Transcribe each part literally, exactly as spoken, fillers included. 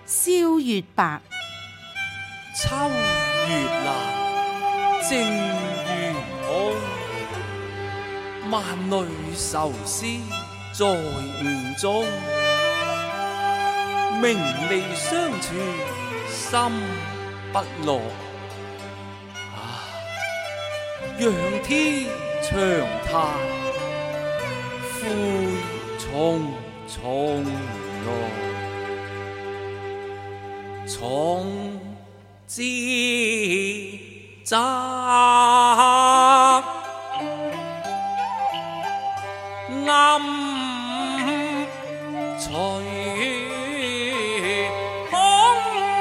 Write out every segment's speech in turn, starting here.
蕭月白。 秋月難，正如痛。萬類愁思在吳中。明離相處心不樂。啊，仰天長嘆悔匆匆來。從知責暗隨空。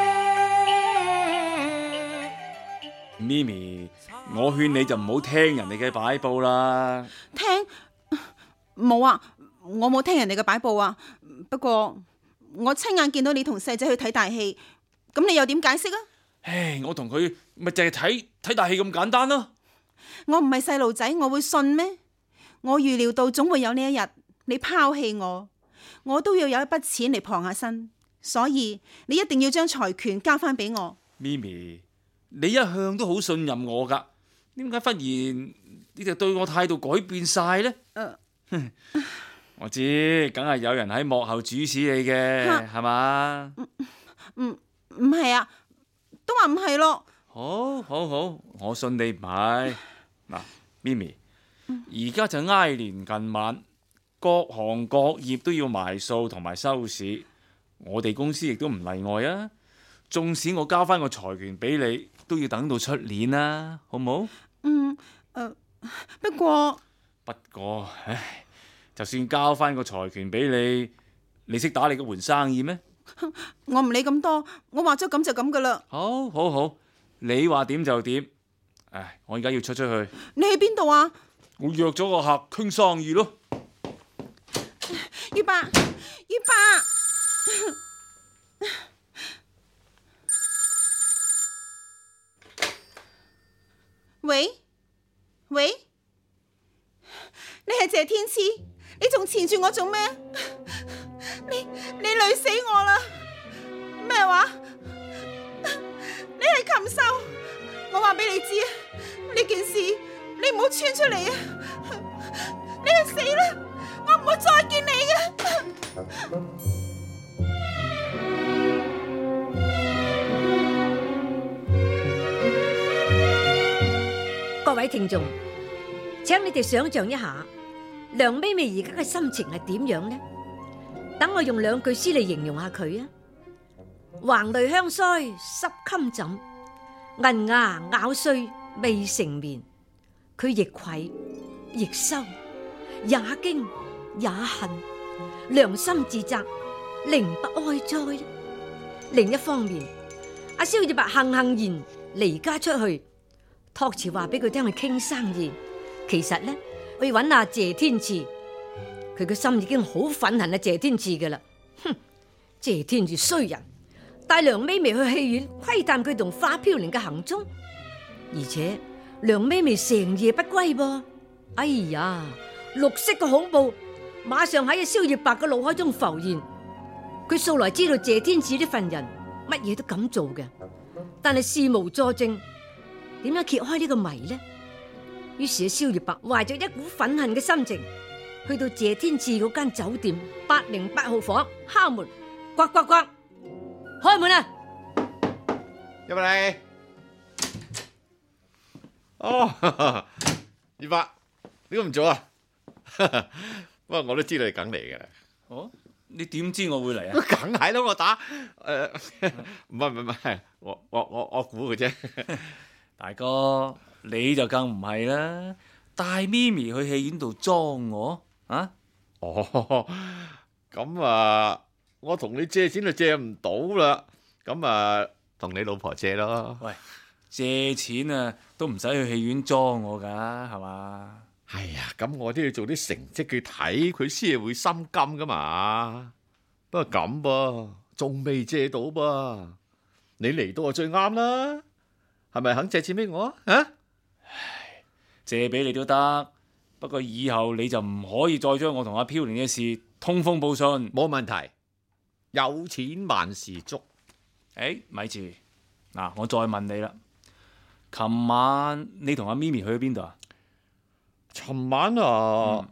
咪咪，我勸你就唔好聽人哋嘅擺佈啦。 聽？冇啊，我冇聽人哋嘅擺佈啊。不過我親眼見到你同細仔去睇大戲，咁你又點解釋啊？ 唉，我同佢咪淨係睇睇大戲咁簡單咯。 我唔係細路仔，我會信咩？我預料到總會有呢一日，你拋棄我，我都要有一筆錢嚟傍下身，所以你一定要將財權交翻俾我。 咪咪，你一向都好信任我噶，點解忽然你就對我態度改變晒呢？ 呃、 我知，梗係有人喺幕後主使你嘅，係嘛？ 唔唔係啊，都話唔係咯。 好，好，好，我信你唔係。嗱，咪咪，而家就挨年近晚，各行各業都要埋數同埋收市，我哋公司亦都唔例外啊。縱使我交翻個財權俾你，都要等到出年啦，好唔好？ 嗯，誒、呃，不過不過，唉，就算交翻個財權俾你，你識打你嘅盤生意咩？ 我唔理咁多，我話咗咁就咁噶啦。 好，好，好，你話點就點。唉，我而家要出出去。 你去邊度啊？ 我約咗個客傾生意咯。 月白，月白。喂喂，你係謝天賜，你仲纏住我做咩？你你累死我啦！咩話？你係禽獸！我話俾你知啊，呢件事你唔好傳出嚟啊！你去死啦！我唔會再見你嘅。 各位聽眾，請你哋想象一下，梁咪咪而家嘅心情係點樣呢？等我用兩句詩嚟形容下佢啊。橫淚香腮濕衾枕，銀牙咬碎未成眠。佢亦愧亦羞，也驚也恨，良心自責，寧不哀哉。另一方面，阿蕭月白悻悻然離家出去，託詞話俾佢聽去傾生意。其實呢，去揾阿謝天賜，佢嘅心已經好憤恨阿謝天賜嘅啦。哼，謝天賜衰人，帶梁咪咪去戲院窺探佢同花飄零嘅行蹤，而且梁咪咪成夜不歸噃。哎呀，綠色嘅恐怖馬上喺阿蕭月白嘅腦海中浮現。佢素來知道謝天賜呢份人乜嘢都敢做嘅，但係事無佐證，點樣揭開呢個謎呢？於是阿蕭月白懷着一股憤恨嘅心情，去到謝天賜嗰間酒店八零八號房敲門，呱呱呱，開門啊！ 入嚟。哦，月白，你都唔做啊？不過我都知道你梗嚟嘅啦。 哦，你點知我會嚟啊？ 梗係咯，我打誒，唔係唔係，我我我我估嘅啫。 大哥，你就更唔係啦，帶咪咪去戲院度裝我啊？ 哦，咁啊，我同你借錢就借唔到啦，咁啊，同你老婆借咯。 喂，借錢啊，都唔使去戲院裝我噶，係嘛？ 係呀，咁我都要做啲成績去睇，佢先係會心甘噶嘛。不過咁噃，仲未借到噃，你嚟到就最啱啦。係咪肯借錢俾我啊？啊， 借俾你都得，不過以後你就唔可以再將我同阿飄零嘅事通風報信。 冇問題，有錢萬事足。 誒，咪住，嗱，我再問你啦，琴晚你同阿咪咪去咗邊度啊？ 尋晚啊，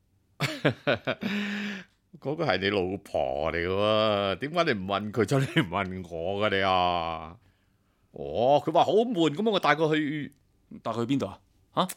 嗰個係你老婆嚟嘅喎，點解你唔問佢咗，你唔問我噶你啊？哦，佢話好悶咁，我帶佢去， 帶佢去邊度啊？吓？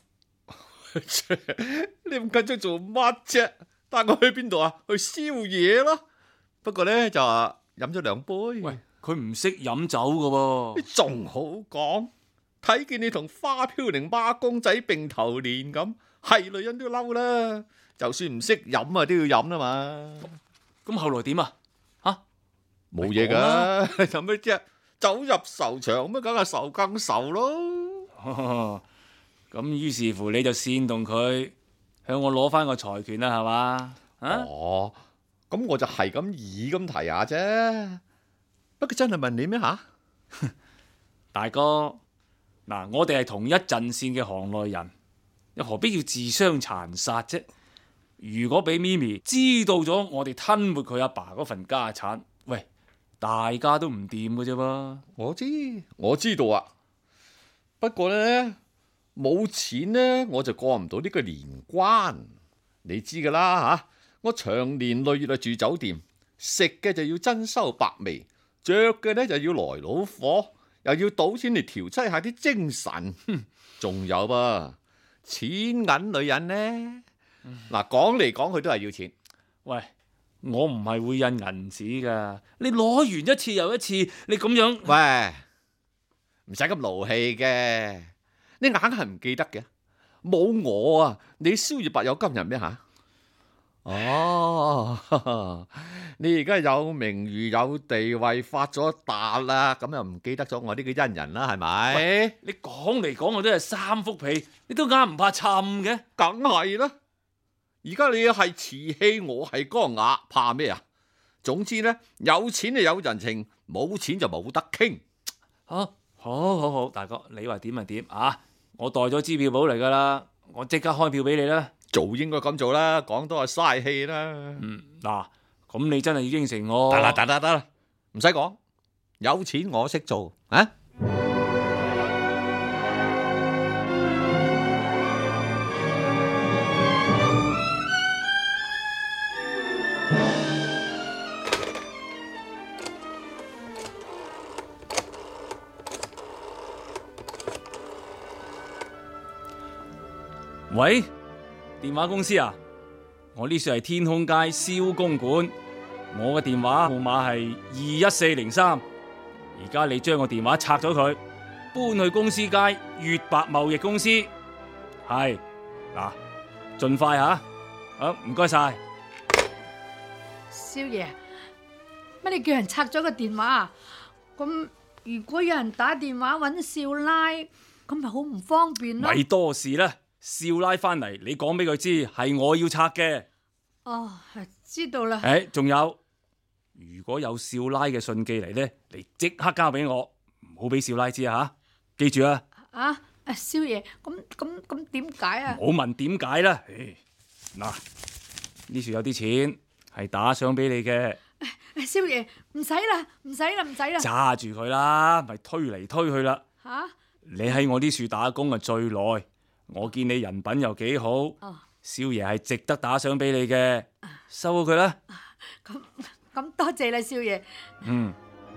你咁緊張做乜啫？帶我去邊度啊？去宵夜咯。不過咧就話飲咗兩杯。 喂，佢唔識飲酒噶喎。 你仲好講？睇見你同花飄零孖公仔並頭連咁，係女人都嬲啦。就算唔識飲啊，都要飲啦嘛。 咁後來點啊？吓？ 冇嘢噶，有咩啫？走入仇場咁，梗係仇更仇咯。 咁於是乎你就煽動佢向我攞翻個財權啦，係嘛？啊？ 哦，咁我就係咁意咁提下啫。不過真係問你咩吓？ 大哥，嗱，我哋係同一陣線嘅行內人，又何必要自相殘殺啫？如果俾咪咪知道咗我哋吞沒佢阿爸嗰份家產，喂，大家都唔掂嘅啫噃。 我知，我知道啊。不過呢，冇錢呢，我就過唔到呢個年關。你知噶啦吓，我長年累月啊住酒店，食嘅就要珍饈百味，着嘅呢就要來老貨，又要賭錢嚟調劑下啲精神。哼，仲有噃，錢銀女人呢？嗱，講嚟講去都係要錢。 喂，我唔係會印銀紙噶，你攞完一次又一次，你咁樣， 喂，唔使咁勞氣嘅，你硬係唔記得嘅。冇我啊，你蕭月白有今日咩吓？哦，你而家有名譽有地位，發咗達啦，咁又唔記得咗我呢個恩人啦，係咪？ 你講嚟講去都係三幅被，你都啱唔怕沉嘅？ 梗係啦。而家你係瓷器，我係缸瓦，怕咩啊？總之呢，有錢就有人情，冇錢就冇得傾。 好，好好好，大哥，你話點就點啊！我代咗支票簿嚟噶啦，我即刻開票俾你啦。 做應該咁做啦，講多係嘥氣啦。 嗯，嗱，咁你真係要應承我。 得啦，得啦，得啦，唔使講，有錢我識做啊！ 喂，電話公司啊，我呢處係天空街蕭公館，我嘅電話號碼係二一四零三。而家你將個電話拆咗佢，搬去公司街粵白貿易公司。係嗱，盡快吓，好唔該晒。 少爺，乜你叫人拆咗個電話啊？咁如果有人打電話揾少奶，咁咪好唔方便咯。 咪多事啦。少奶翻嚟，你講俾佢知係我要拆嘅。 哦，知道啦。 誒，仲有，如果有少奶嘅信寄嚟呢，你即刻交俾我，唔好俾少奶知啊吓，記住啊。 啊，少爺，咁咁咁點解啊？ 唔好問點解啦。嗱，呢處有啲錢係打賞俾你嘅。 少爺，唔使啦，唔使啦，唔使啦。 揸住佢啦，咪推嚟推去啦。 吓、啊？ 你喺我呢處打工啊最耐。我見你人品又幾好， 哦、少爺係值得打賞俾你嘅，收咗佢啦。 咁咁多謝啦，少爺。 嗯。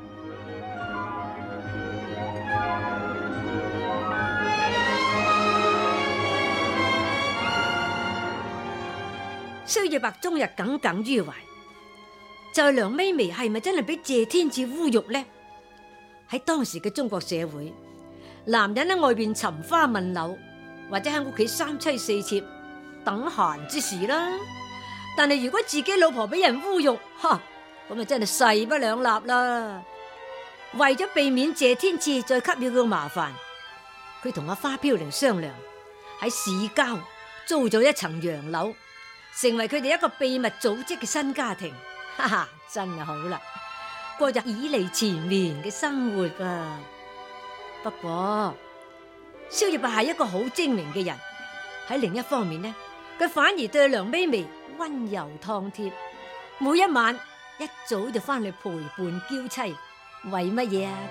蕭月白終日耿耿於懷，就係梁咪咪係咪真係俾謝天賜侮辱呢？喺當時嘅中國社會，男人喺外邊尋花問柳，或者喺屋企三妻四妾等閒之事啦，但係如果自己老婆俾人侮辱，哈，咁啊真係勢不兩立啦。為咗避免謝天賜再給予佢麻煩，佢同阿花飄零商量喺市郊租咗一層洋樓，成為佢哋一個秘密組織嘅新家庭。哈哈，真係好啦，過着以離纏綿嘅生活啊。不過蕭月白係一個好精明嘅人，喺另一方面呢，佢反而對梁咪咪溫柔熨貼，每一晚一早就翻嚟陪伴嬌妻， 為乜嘢啊？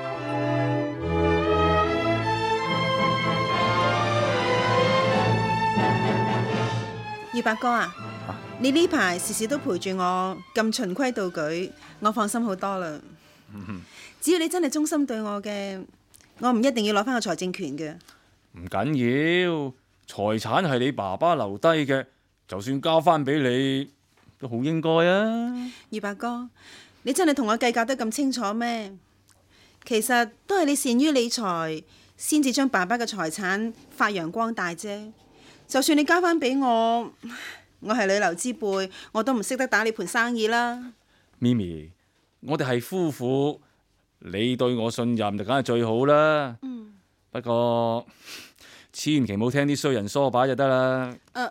月白哥啊，你呢排時時都陪住我咁循規蹈矩，我放心好多啦。只要你真係忠心對我嘅，我唔一定要攞翻個財政權嘅。 唔緊要，財產係你爸爸留低嘅，就算交翻俾你，都好應該啊。 月白哥，你真係同我計較得咁清楚咩？其實都係你善於理財，先至將爸爸嘅財產發揚光大啫。就算你交翻俾我，我係女流之輩，我都唔識得打你盤生意啦。 咪咪，我哋係夫婦，你對我信任就梗係最好啦。 嗯。 不過千祈冇聽啲衰人唆擺就得啦。 誒，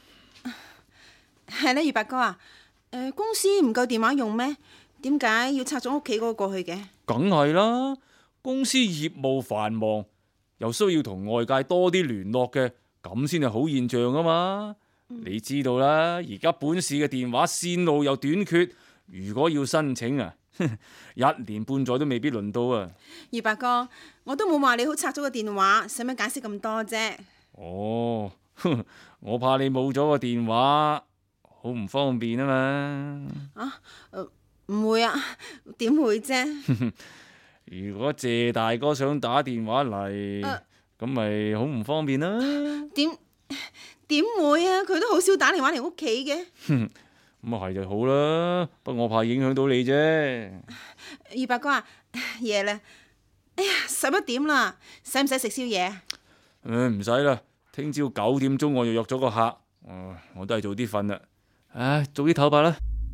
係咧，月白哥啊，誒，公司唔夠電話用咩？點解要拆咗屋企嗰個過去嘅？ 梗係啦，公司業務繁忙，又需要同外界多啲聯絡嘅。咁先係好現象啊嘛！嗯、你知道啦，而家本市嘅電話線路又短缺，如果要申請啊，一年半載都未必輪到啊！ 月白哥，我都冇話你好拆咗個電話，使乜解釋咁多啫？ 哦，我怕你冇咗個電話，好唔方便啊嘛！ 啊，唔、呃、會啊，點會啫？ 如果謝大哥想打電話嚟，呃咁咪好唔方便啦？ 點點會啊？佢都好少打電話嚟屋企嘅。 咁啊係就好啦，不過我怕影響到你啫。 月白哥啊，夜啦，哎呀，十一點啦，使唔使食宵夜？ 誒，唔使啦，聽朝九點鐘我又約咗個客，呃、我都係早啲瞓啦。唉，早啲唞吧啦。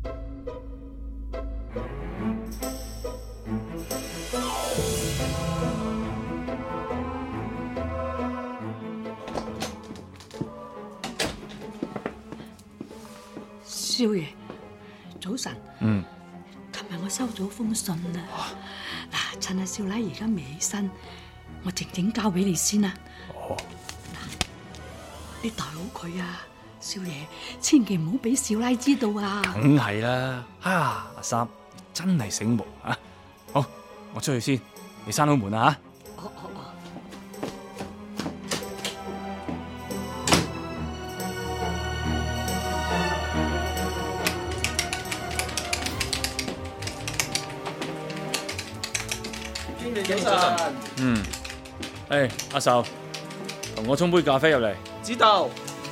少爺，早晨。 嗯。 琴日我收咗封信啦。嗱，趁阿少奶而家未起身，我靜靜交俾你先啦。 哦。 嗱，你帶好佢啊，少爺，千祈唔好俾少奶知道啊。 梗係啦，啊，阿三真係醒目啊！好，我出去先，你閂好門啊吓。 哦哦哦。 早晨。 嗯，誒，阿壽，同我沖杯咖啡入嚟。 知道。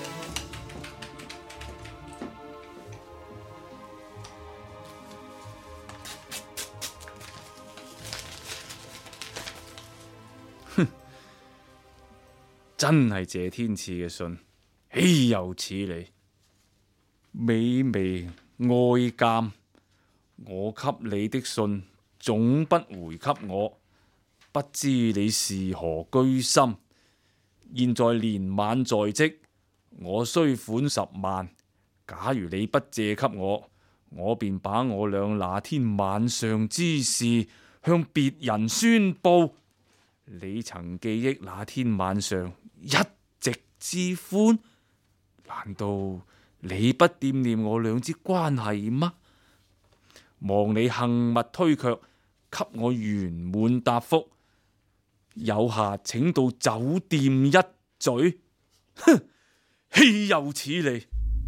哼，真係謝天賜嘅信，豈有此理！美眉愛監，我給你的信總不回給我。不知你是何居心？現在年晚在即，我需款十萬。假如你不借給我，我便把我倆那天晚上之事向別人宣佈。你曾記憶那天晚上一席之歡？難道你不惦念我倆之關係嗎？望你幸勿推卻，給我圓滿答覆。有下請到酒店一咀。哼，豈有此理！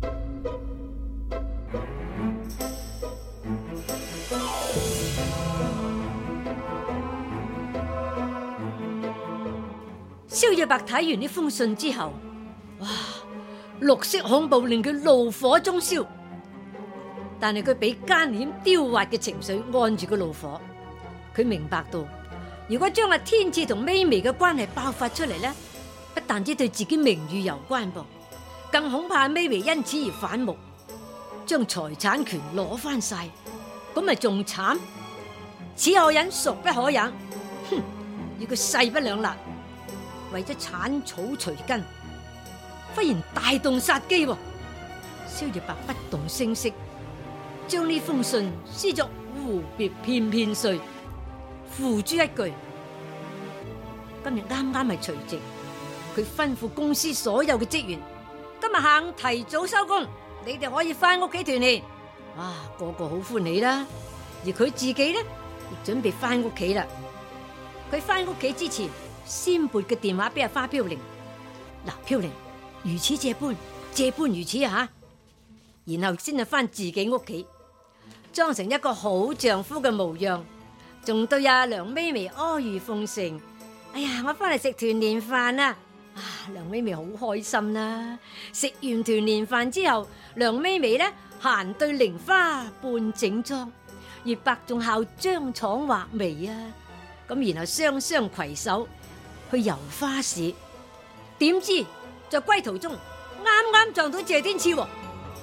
蕭月白睇完呢封信之後，哇，綠色恐怖令佢怒火中燒，但係佢俾奸險刁滑嘅情緒按住個怒火，佢明白到。如果將阿天賜同咪咪嘅關係爆發出嚟呢，不但止對自己名譽有關噃，更恐怕咪咪因此而反目，將財產權攞翻晒，咁咪仲慘。此可忍，孰不可忍？哼！要佢勢不兩立，為咗鏟草除根，忽然大動殺機。蕭月白不動聲色，將呢封信撕作胡別片片碎。付諸一句，今日啱啱係除夕，佢吩咐公司所有嘅職員，今日下午提早收工，你哋可以翻屋企團年。哇，個個好歡喜啦，而佢自己呢， 亦準備翻屋企啦。佢翻屋企之前，先撥個電話俾阿花飄零。嗱，飄零，如此這般，這般如此啊！然後先係翻自己屋企，裝成一個好丈夫嘅模樣，仲對阿梁咪咪阿諛奉承。哎呀，我翻嚟食團年飯啊！啊，梁咪咪好開心啦！食完團年飯之後，梁咪咪呢閒對菱花半整妝，月白仲效張廠畫眉啊！咁然後雙雙攜手去遊花市，點知在歸途中啱啱撞到謝天賜喎。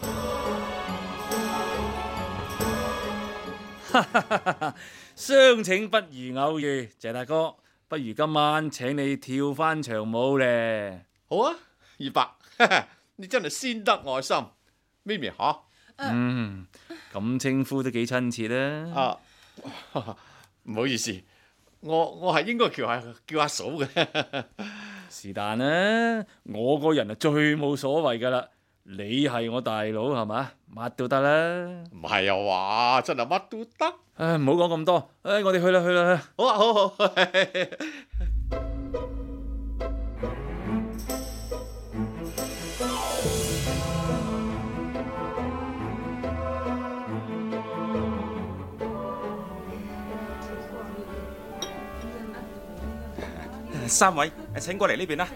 相請不如偶遇，謝大哥，不如今晚請你跳翻場舞咧。 好啊，月白，你真係先得愛心，咪咪吓？ 嗯，咁稱呼都幾親切啦。 啊，唔好意思，我我係應該叫下叫阿嫂嘅。 是但啦，我個人啊最冇所謂噶啦。你係我大佬係嘛，乜都得啦。 唔係啊話，真係乜都得。 唉，唔好講咁多，唉，我哋去啦去啦。 好啊，好好。 三位，請過嚟呢邊啦。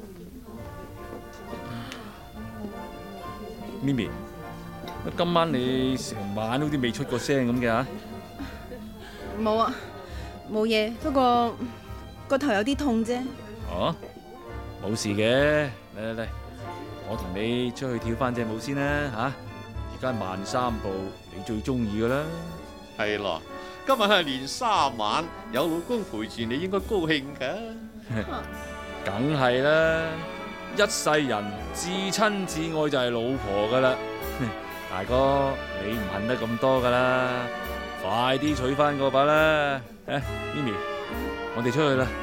咪咪，今晚你成晚好似未出過聲咁嘅吓？ 冇啊，冇嘢，不過個頭有啲痛啫。 哦，冇事嘅，嚟嚟嚟，我同你出去跳翻隻舞先啦吓。而家慢三步，你最中意噶啦。 係咯，今日係年卅晚，有老公陪住你，應該高興噶。 梗係啦，一世人至親至愛就係老婆噶啦。大哥，你唔恨得咁多噶啦，快啲娶翻嗰把啦！誒，咪咪，我哋出去啦。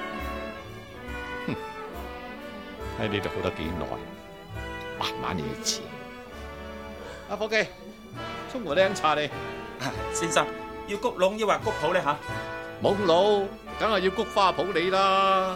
喺呢度好得幾耐，慢慢嘢遲。阿伙計，沖壺靚茶嚟。 先生，要谷籠抑或谷普呢？吓？ 冇腦，梗係要菊花普你啦。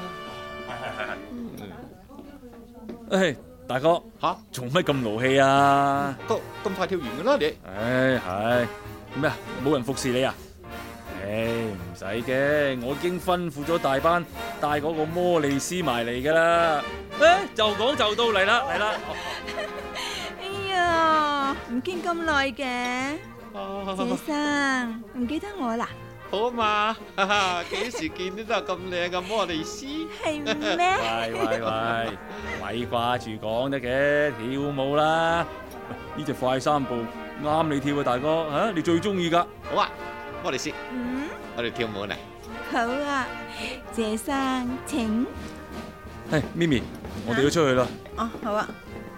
誒，大哥吓， 做乜咁勞氣啊？ 咁咁快跳完噶啦你？ 唉，係咩啊？冇人服侍你啊？唉，唔使驚，我已經吩咐咗大班帶嗰個摩利斯埋嚟噶啦。誒，就講就到嚟啦，嚟啦！ 哎呀，唔見咁耐嘅，謝生唔記得我啦？ 好啊嘛，哈哈，幾時見都都係咁靚嘅摩利斯。 係咩？ 喂喂喂，咪掛住講得嘅，跳舞啦！呢隻快三步啱你跳啊，大哥吓，你最中意噶。 好啊，摩利斯， 嗯， 我哋跳舞嚟。 好啊，謝生請。 誒，咪咪，我哋要出去啦。 哦，好啊。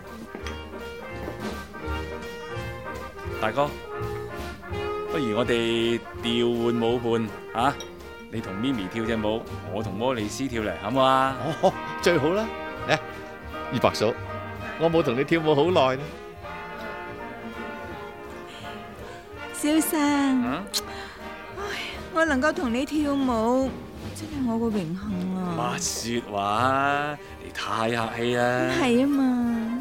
大哥，不如我哋調換舞伴啊！你同咪咪跳隻舞，我同摩利斯跳嚟，好唔好啊？ 哦，最好啦！嚟，二白嫂，我冇同你跳舞好耐啦。 蕭生， 啊？ 我能夠同你跳舞，真係我個榮幸啊！ 乜說話？你太客氣啦！ 係啊嘛。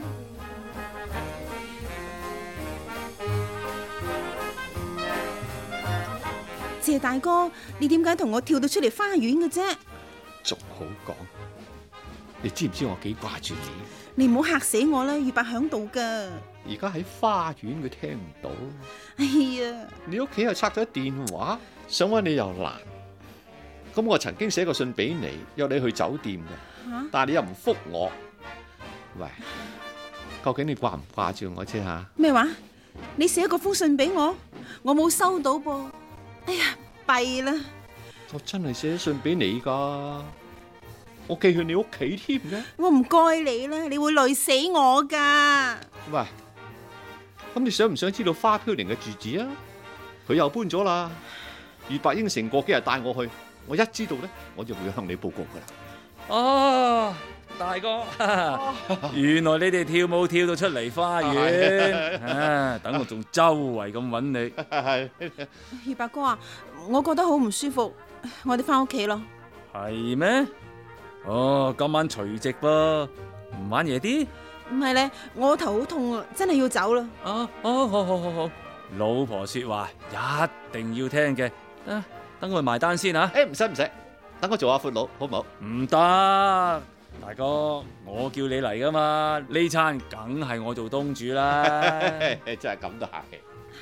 謝大哥，你點解同我跳到出嚟花園嘅啫？ 仲好講，你知唔知我幾掛住你？ 你唔好嚇死我啦，月白響度噶。 而家喺花園佢聽唔到。 哎呀， 你屋企又拆咗電話，想搵你又難。咁我曾經寫過信俾你，約你去酒店嘅， 吓？ 但係你又唔覆我。喂，究竟你掛唔掛住我啫吓？ 咩話？你寫過封信俾我，我冇收到噃。哎呀，弊啦！ 我真係寫信俾你噶，我寄去你屋企添嘅。 我唔該你啦，你會累死我噶。 喂，咁你想唔想知道花飄零嘅住址啊？佢又搬咗啦。月白應承過幾日帶我去，我一知道咧，我就會向你報告噶啦。 哦， 大哥，原來你哋跳舞跳到出嚟花園，啊！等我仲周圍咁揾你。 係月白哥啊，我覺得好唔舒服，我哋翻屋企咯。 係咩？哦，今晚除夕噃，唔玩夜啲？ 唔係咧，我頭好痛啊，真係要走啦。 哦哦，好好好好，老婆說話一定要聽嘅。啊，等我埋單先啊。 誒，唔使唔使，等我做下闊佬，好唔好？ 唔得，大哥，我叫你嚟噶嘛，呢餐梗係我做東主啦。 真係咁都客氣。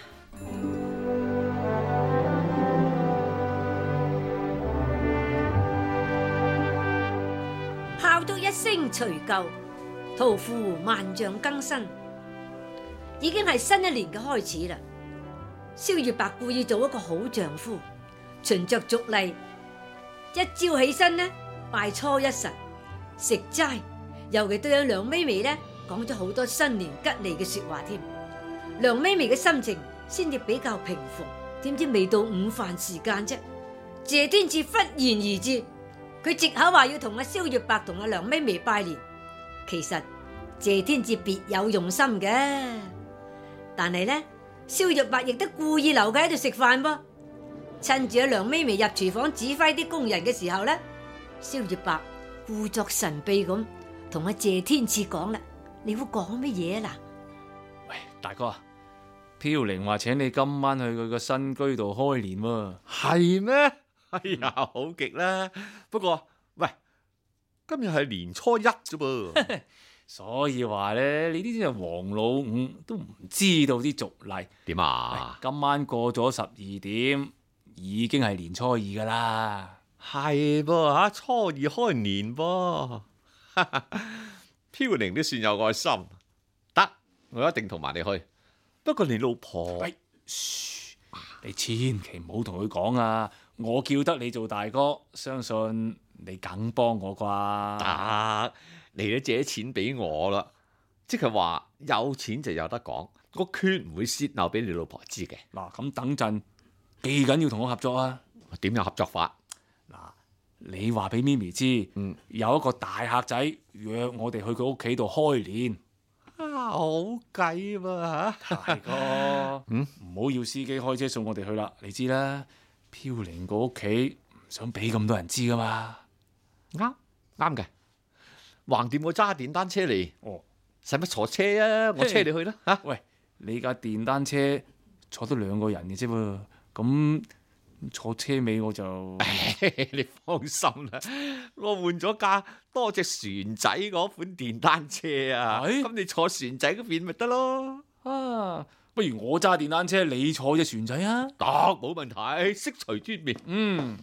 炮竹一聲除舊，屠夫萬象更新，已經係新一年嘅開始啦。蕭月白故意做一個好丈夫，循着俗例，一朝起身呢，拜初一神，食齋，尤其對阿梁咪咪呢講咗好多新年吉利嘅說話添。梁咪咪嘅心情先至比較平復，點知未到午飯時間啫，謝天賜忽然而至，佢藉口話要同阿蕭月白同阿梁咪咪拜年。其實謝天賜別有用心嘅，但係呢，蕭月白亦都故意留佢喺度食飯噃。趁住阿梁咪咪入廚房指揮啲工人嘅時候呢，蕭月白故作神秘咁同阿謝天賜講啦：你會講乜嘢啊？ 喂，大哥，飄零話請你今晚去佢個新居度開年喎。 係咩？哎呀，好極啦！不過喂，今日係年初一啫噃。 所以話咧，你呢啲係黃老五都唔知道啲俗例。 點啊？ 今晚過咗十二點，已經係年初二噶啦。 係噃吓，初二開年噃。飄零都算有愛心，得，我一定同埋你去。不過你老婆， 喂，噓，你千祈唔好同佢講啊！我叫得你做大哥，相信你梗幫我啩。 得，你都借錢俾我啦，即係話有錢就有得講，我決唔會泄漏俾你老婆知嘅。 嗱，咁等陣記緊要同我合作啊！ 點樣合作法？ 嗱，你話俾咪咪知， 嗯， 有一個大客仔約我哋去佢屋企度開年。 啊，好計喎嚇！ 大哥，嗯，唔好要司機開車送我哋去啦，你知啦。飄零個屋企唔想俾咁多人知噶嘛。 啱啱嘅，橫掂我揸電單車嚟， 哦， 使乜坐車啊？我車你去啦嚇！ 喂，你架電單車坐得兩個人嘅啫喎，咁坐車尾我就你放心啦，我換咗架多隻船仔嗰款電單車啊，咁、哎、你坐船仔嗰邊咪得咯。 啊，不如我揸電單車，你坐隻船仔啊？ 得，冇問題，悉隨尊便。 嗯，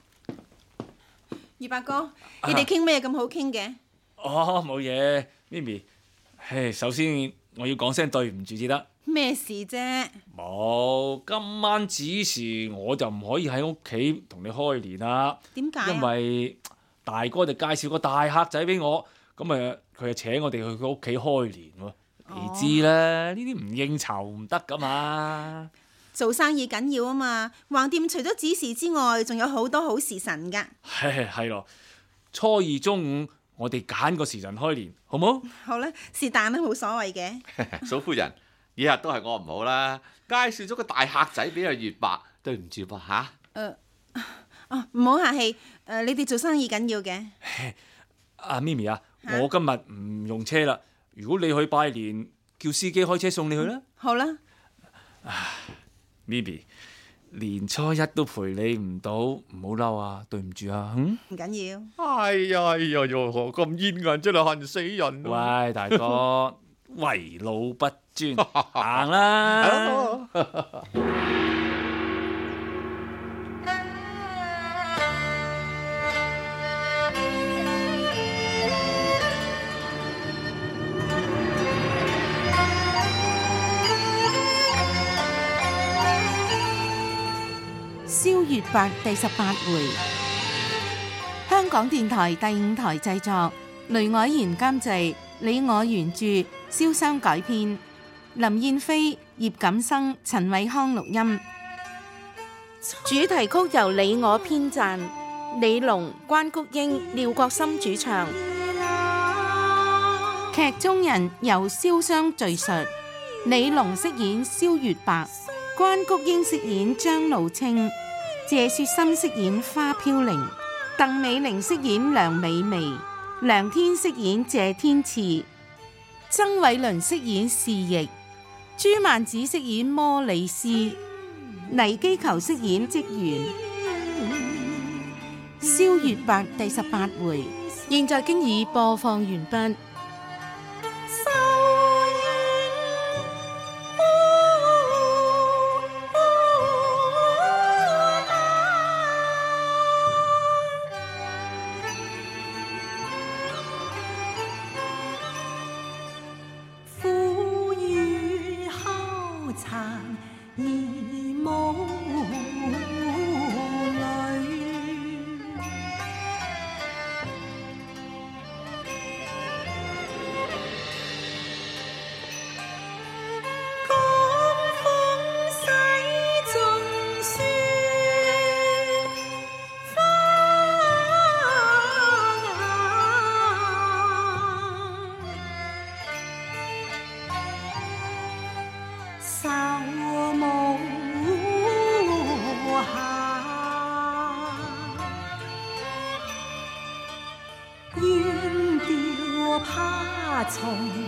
月白哥，你哋傾咩咁好傾嘅？ 哦，冇嘢，咪咪，唉，首先我要講聲對唔住至得。 咩事啫？ 冇，今晚子時我就唔可以喺屋企同你開年啦。 點解？ 因為大哥就介紹個大客仔俾我，咁啊佢就請我哋去佢屋企開年喎。 哦、 你知啦，呢啲唔應酬唔得噶嘛。 做生意緊要啊嘛，橫掂除咗子時之外，仲有好多好時辰噶。 係係咯，初二中午我哋揀個時辰開年，好冇？ 好啦，是但都冇所謂嘅。 嫂夫人。以日都係我唔好啦，介紹咗個大客仔俾阿月白，對唔住噃吓。 誒，哦，唔好客氣。誒，你哋做生意緊要嘅。 阿咪咪啊，我今日唔用車啦。如果你去拜年，叫司機開車送你去啦。 嗯、好啦。 咪咪，年初一都陪你唔到，唔好嬲啊，對唔住啊。嗯， 唔緊要。 哎呀哎呀喲，咁煙韌真係恨死人。 喂，大哥，為老不尊，行啦。 蕭月白第十八回，香港電台第五台製作，雷凱賢監製，李我原著，蕭湘改編，林燕飛、葉錦生、陳偉康錄音。主題曲由李我編撰，李龍、關菊英、廖國森主唱。 劇中人由蕭湘敘述，李龍飾演蕭月白，關菊英飾演張露清，謝雪心飾演花飄零，鄧美玲飾演梁美薇，梁天飾演謝天賜，曾偉倫飾演侍役，朱曼子飾演摩里斯，黎基球飾演職員。蕭月白第十八回，現在經已播放完畢。 苦雨敲殘兒母淚，江風洗盡雪花愁無限，怨調怕從